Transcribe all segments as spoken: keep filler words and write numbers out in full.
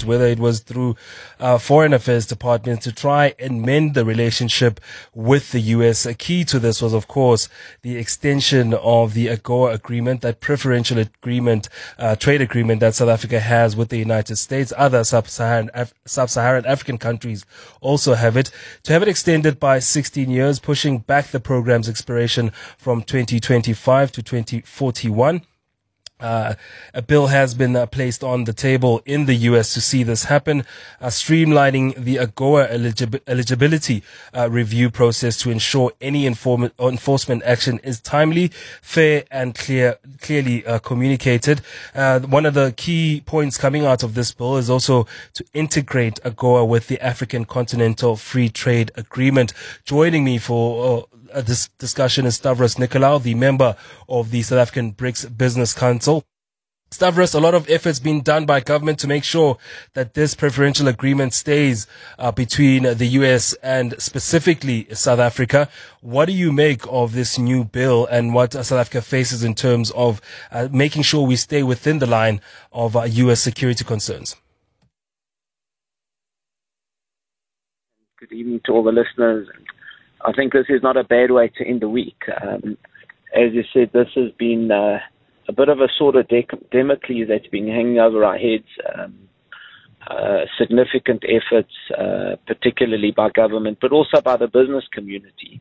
whether it was through uh, Foreign Affairs Department, to try and mend the relationship with the U S. A key to this was, of course, the extension of the AGOA agreement, that preferential agreement, uh, trade agreement that South Africa has with the United States. Other sub-Saharan, Af- sub-Saharan African countries also have it. To have it extended by sixteen years, pushing back the program's expiration from twenty twenty-five to twenty forty-one. Uh, a bill has been uh, placed on the table in the U S to see this happen, uh, streamlining the AGOA eligib- eligibility uh, review process to ensure any inform- enforcement action is timely, fair, and clear, clearly uh, communicated. Uh, one of the key points coming out of this bill is also to integrate AGOA with the African Continental Free Trade Agreement. Joining me for uh, Uh, this discussion is Stavros Nicolaou, the member of the South African BRICS Business Council. Stavros, a lot of efforts being done by government to make sure that this preferential agreement stays uh, between the U S and specifically South Africa. What do you make of this new bill and what uh, South Africa faces in terms of uh, making sure we stay within the line of uh, U S security concerns? Good evening to all the listeners. I think this is not a bad way to end the week. Um, as you said, this has been uh, a bit of a sort of de- Damocles that's been hanging over our heads. Um, uh, significant efforts, uh, particularly by government, but also by the business community.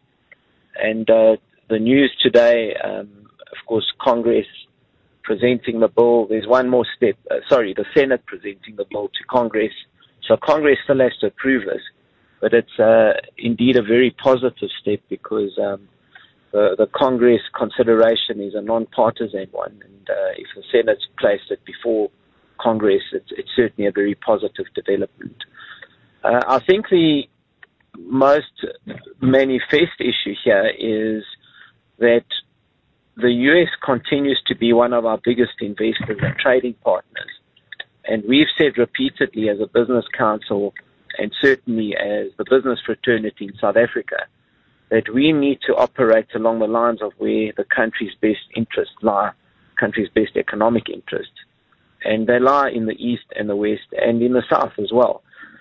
And uh, the news today, um, of course, Congress presenting the bill. There's one more step. Uh, sorry, the Senate presenting the bill to Congress. So Congress still has to approve this. But it's uh, indeed a very positive step because um, the, the Congress consideration is a non-partisan one. And uh, if the Senate's placed it before Congress, it's, it's certainly a very positive development. Uh, I think the most manifest issue here is that the U S continues to be one of our biggest investors and trading partners. And we've said repeatedly as a business council, and certainly as the business fraternity in South Africa, that we need to operate along the lines of where the country's best interests lie, country's best economic interests. And they lie in the east and the west and in the south as well.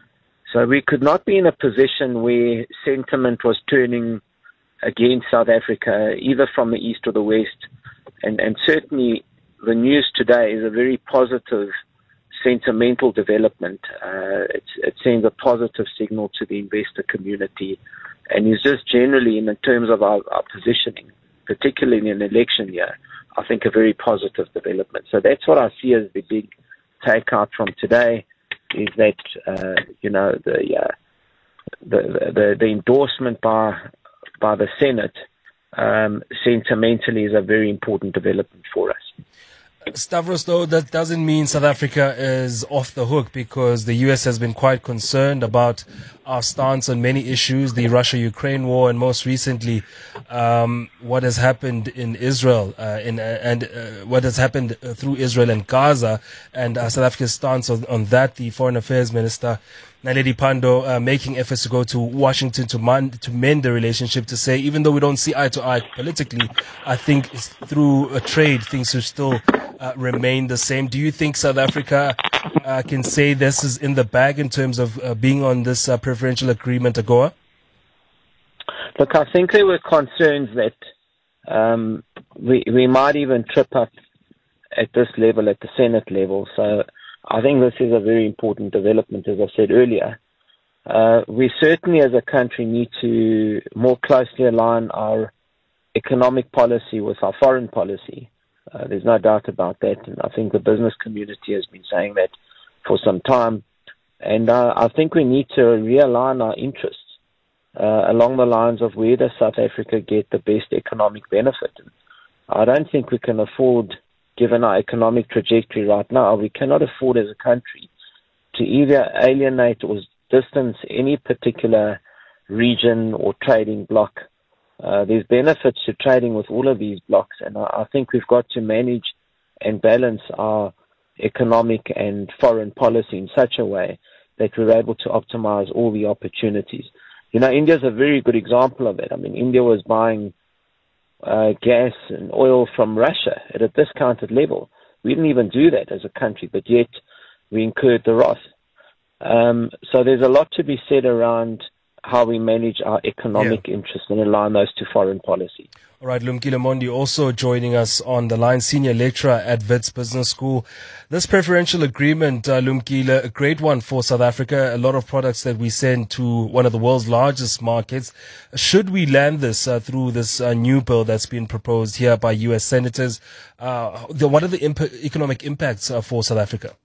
So we could not be in a position where sentiment was turning against South Africa, either from the east or the west. And, and certainly the news today is a very positive sentimental development. Uh, it's, it sends a positive signal to the investor community and is just generally, in terms of our, our positioning, particularly in an election year, I think a very positive development. So that's what I see as the big takeout from today, is that, uh, you know, the, uh, the, the, the endorsement by, by the Senate um, sentimentally is a very important development for us. Stavros, though, that doesn't mean South Africa is off the hook, because the U S has been quite concerned about our stance on many issues, the Russia-Ukraine war, and most recently um, what has happened in Israel uh, in, uh, and uh, what has happened uh, through Israel and Gaza, and uh, South Africa's stance on, on that. The Foreign Affairs Minister, Naledi Pandor, uh, making efforts to go to Washington to, man, to mend the relationship, to say, even though we don't see eye to eye politically, I think through a trade things should still uh, remain the same. Do you think South Africa uh, can say this is in the bag in terms of uh, being on this uh, preferential agreement, AGOA? Look, I think there were concerns that um, we, we might even trip up at this level, at the Senate level. So I think this is a very important development, as I said earlier. Uh, we certainly as a country need to more closely align our economic policy with our foreign policy. Uh, there's no doubt about that. And I think the business community has been saying that for some time. And uh, I think we need to realign our interests uh, along the lines of where does South Africa get the best economic benefit. And I don't think we can afford, given our economic trajectory right now, we cannot afford as a country to either alienate or distance any particular region or trading bloc. Uh, there's benefits to trading with all of these blocs, and I, I think we've got to manage and balance our economic and foreign policy in such a way that we're able to optimize all the opportunities. You know, India's a very good example of it. I mean, India was buying Uh, gas and oil from Russia at a discounted level. We didn't even do that as a country, but yet we incurred the wrath. Um, so there's a lot to be said around how we manage our economic yeah. interests and align those to foreign policy. All right, Lumkile Mondi also joining us on the line, senior lecturer at Wits Business School. This preferential agreement, uh, Lumkile, a great one for South Africa. A lot of products that we send to one of the world's largest markets. Should we land this uh, through this uh, new bill that's been proposed here by U S senators? Uh, the, what are the imp- economic impacts uh, for South Africa?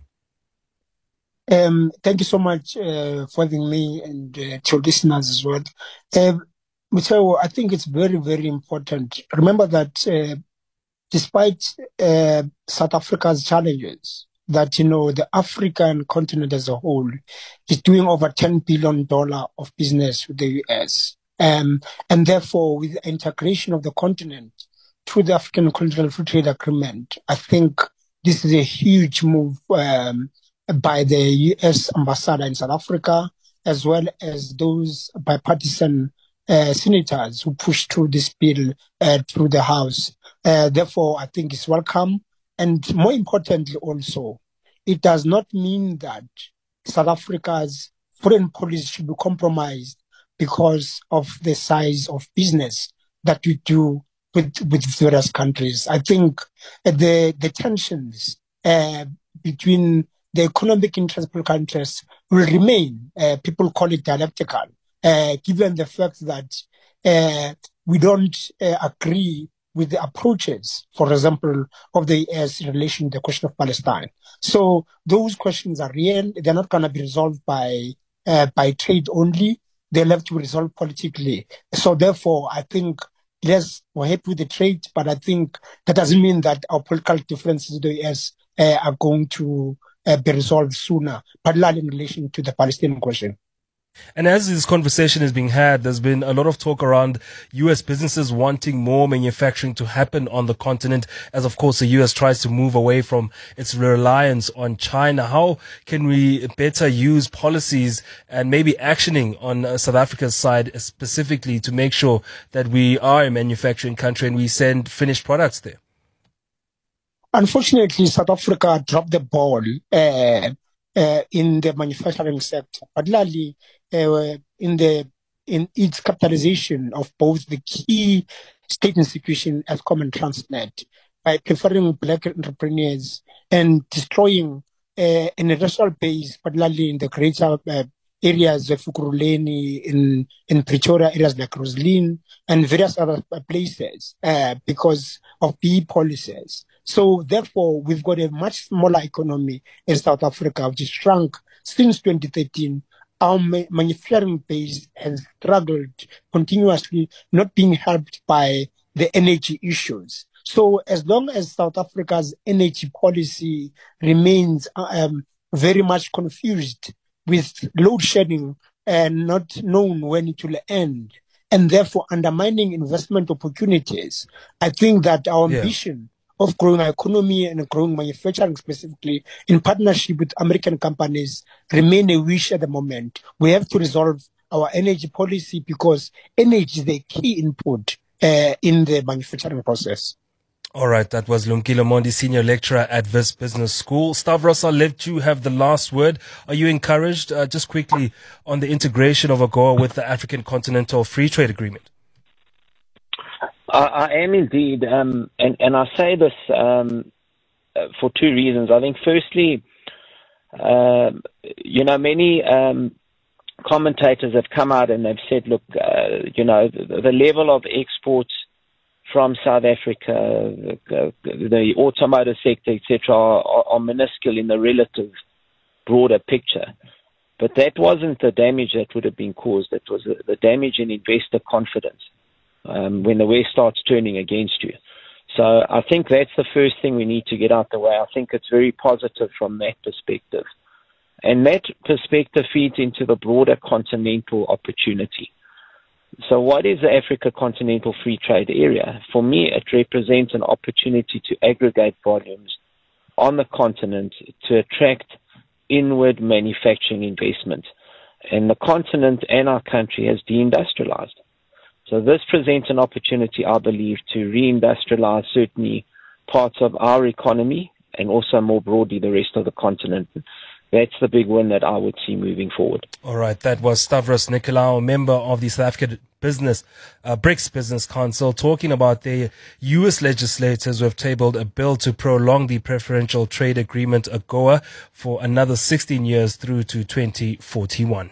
Um, thank you so much uh, for having me and uh, to listeners as well. Uh, So I think it's very, very important. Remember that uh, despite uh, South Africa's challenges, that, you know, the African continent as a whole is doing over ten billion dollars of business with the U S. Um, and therefore, with the integration of the continent through the African Continental Free Trade Agreement, I think this is a huge move um, by the U S ambassador in South Africa, as well as those bipartisan Uh, senators who pushed through this bill uh, through the House. Uh, therefore, I think it's welcome. And more importantly also, it does not mean that South Africa's foreign policy should be compromised because of the size of business that we do with, with various countries. I think uh, the, the tensions uh, between the economic interests and political interests will remain. Uh, people call it dialectical. Uh, given the fact that uh, we don't uh, agree with the approaches, for example, of the U S in relation to the question of Palestine. So those questions are real. They're not going to be resolved by uh, by trade only. They'll have to be resolved politically. So therefore, I think, yes, we're happy with the trade, but I think that doesn't mean that our political differences with the U S uh, are going to uh, be resolved sooner, particularly in relation to the Palestinian question. And as this conversation is being had, there's been a lot of talk around U S businesses wanting more manufacturing to happen on the continent, as of course the U S tries to move away from its reliance on China. How can we better use policies and maybe actioning on uh, South Africa's side specifically to make sure that we are a manufacturing country and we send finished products there? Unfortunately, South Africa dropped the ball uh, uh, in the manufacturing sector, particularly uh, in the in its capitalization of both the key state institution Eskom and Transnet, by preferring black entrepreneurs and destroying uh, an industrial base, particularly in the greater uh, areas of Ekurhuleni, in in Pretoria, areas like Roslyn, and various other places, uh, because of B E policies. So therefore, we've got a much smaller economy in South Africa, which has shrunk since twenty thirteen. Our ma- manufacturing base has struggled continuously, not being helped by the energy issues. So as long as South Africa's energy policy remains um, very much confused with load shedding and not known when it will end, and therefore undermining investment opportunities, I think that our Yeah. ambition of growing our economy and growing manufacturing specifically in partnership with American companies remain a wish at the moment. We have to resolve our energy policy because energy is the key input uh, in the manufacturing process. All right, that was Lumkile Mondi, senior lecturer at Wits Business School. Stavros, I'll let you have the last word. Are you encouraged, uh, just quickly, on the integration of AGOA with the African Continental Free Trade Agreement? I, I am indeed, um, and, and I say this um, uh, for two reasons. I think, firstly, uh, you know, many um, commentators have come out and they've said, look, uh, you know, the, the level of exports from South Africa, the, the automotive sector, et cetera, are, are minuscule in the relative broader picture. But that wasn't the damage that would have been caused. It was the, the damage in investor confidence um, when the West starts turning against you. So I think that's the first thing we need to get out the way. I think it's very positive from that perspective. And that perspective feeds into the broader continental opportunity. So what is the Africa Continental Free Trade Area? For me, it represents an opportunity to aggregate volumes on the continent to attract inward manufacturing investment. And the continent and our country has deindustrialized. So this presents an opportunity, I believe, to reindustrialize certainly parts of our economy and also more broadly the rest of the continent. that's the big win that I would see moving forward. All right, that was Stavros Nicolaou, member of the South African Business, uh, BRICS Business Council, talking about the U S legislators who have tabled a bill to prolong the Preferential Trade Agreement, AGOA, for another sixteen years through to twenty forty-one.